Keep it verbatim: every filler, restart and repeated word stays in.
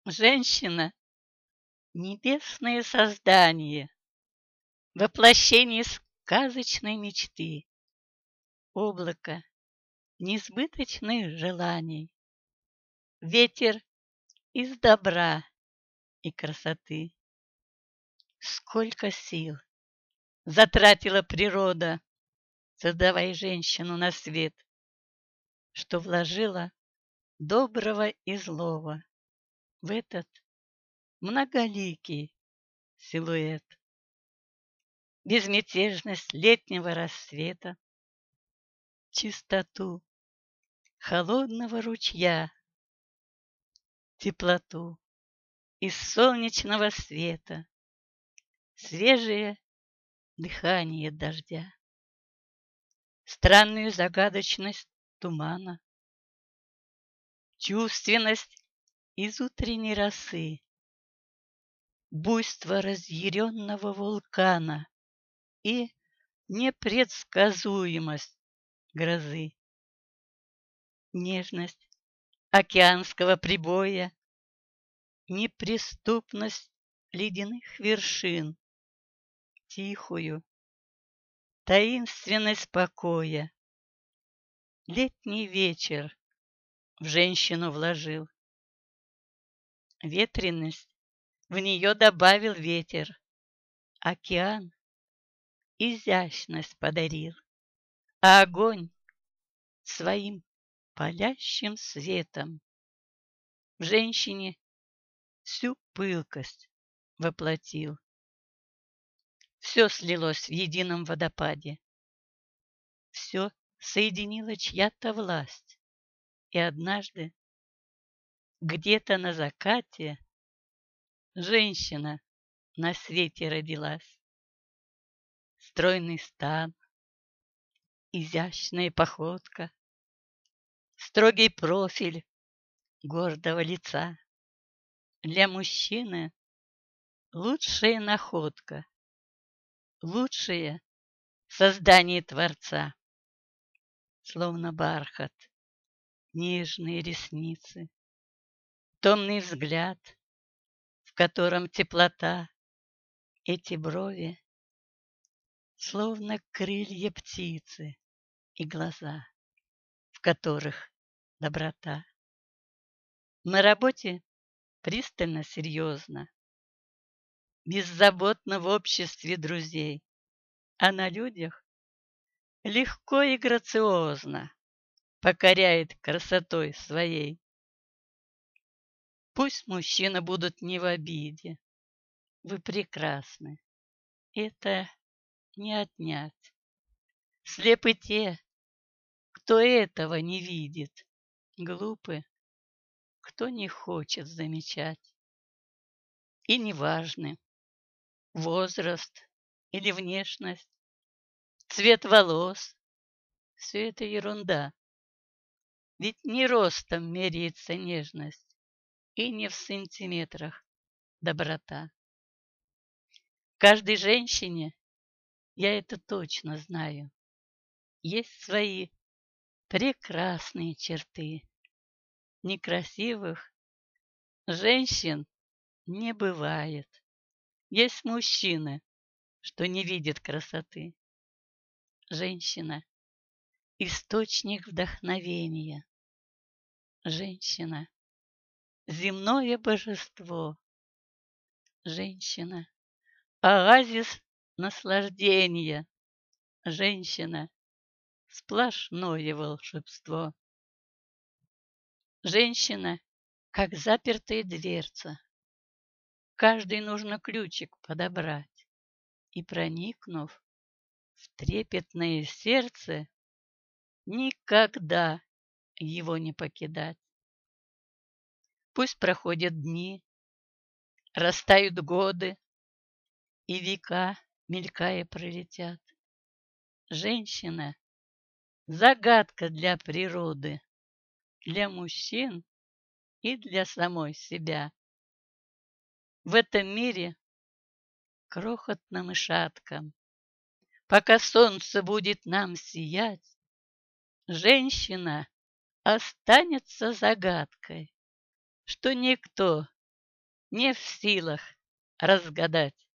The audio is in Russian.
Женщина — небесное создание, воплощение сказочной мечты, облако несбыточных желаний, ветер из добра и красоты. Сколько сил затратила природа, создавая женщину на свет, что вложила доброго и злого в этот многоликий силуэт. Безмятежность летнего рассвета, чистоту холодного ручья, теплоту из солнечного света, свежее дыхание дождя, странную загадочность тумана, чувственность из утренней росы, буйство разъяренного вулкана и непредсказуемость грозы, нежность океанского прибоя, неприступность ледяных вершин, тихую таинственность покоя. Летний вечер в женщину вложил. Ветренность в нее добавил ветер. Океан изящность подарил, а огонь своим палящим светом в женщине всю пылкость воплотил. Все слилось в едином водопаде, все соединила чья-то власть, и однажды где-то на закате женщина на свете родилась. Стройный стан, изящная походка, строгий профиль гордого лица. Для мужчины лучшая находка, лучшее создание Творца. Словно бархат, нежные ресницы, томный взгляд, в котором теплота, эти брови, словно крылья птицы, и глаза, в которых доброта. На работе пристально серьезно, беззаботно в обществе друзей, а на людях легко и грациозно покоряет красотой своей. Пусть мужчины будут не в обиде, вы прекрасны, это не отнять. Слепы те, кто этого не видит, глупы, кто не хочет замечать. И неважны возраст или внешность, цвет волос, все это ерунда. Ведь не ростом меряется нежность, и не в сантиметрах доброта. Каждой женщине, я это точно знаю, есть свои прекрасные черты. Некрасивых женщин не бывает. Есть мужчины, что не видят красоты. Женщина — источник вдохновения. Женщина — земное божество. Женщина — оазис наслаждения. Женщина — сплошное волшебство. Женщина — как запертая дверца. Каждой нужно ключик подобрать. И, проникнув в трепетное сердце, никогда его не покидать. Пусть проходят дни, растают годы, и века, мелькая, пролетят. Женщина — загадка для природы, для мужчин и для самой себя. В этом мире крохотным и шатком, пока солнце будет нам сиять, женщина останется загадкой, что никто не в силах разгадать.